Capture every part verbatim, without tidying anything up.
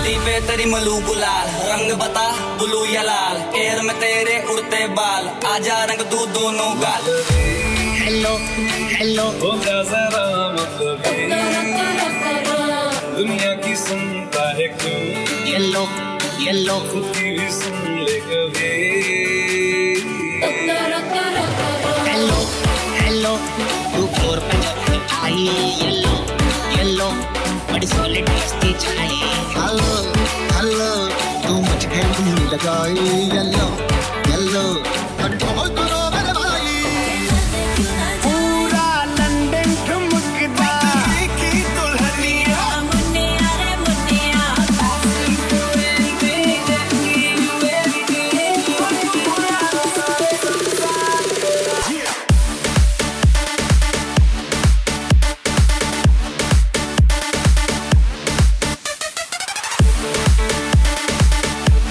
छाती पे तेरी मलू गुलाल, रंग बता ब्लू या लाल, केर में तेरे उड़ते बाल, आजा रंग तू दोनों गाल। हेलो हेलो हो जा जरा मतलब दुनिया की सुनता है क्यों, येलो येलो खुद की भी सुन ले कभी। हेलो हेलो तू फोर पे आई, येलो येलो बड़ी सॉलिड टेस्टी चाय। हेलो हेलो तू मुझे नहीं लगाई, येलो येलो कंट्रोल करो मेरे भाई। पूरा लंदन ठुमकदा की दुल्हनिया,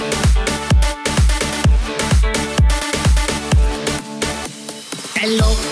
हेलो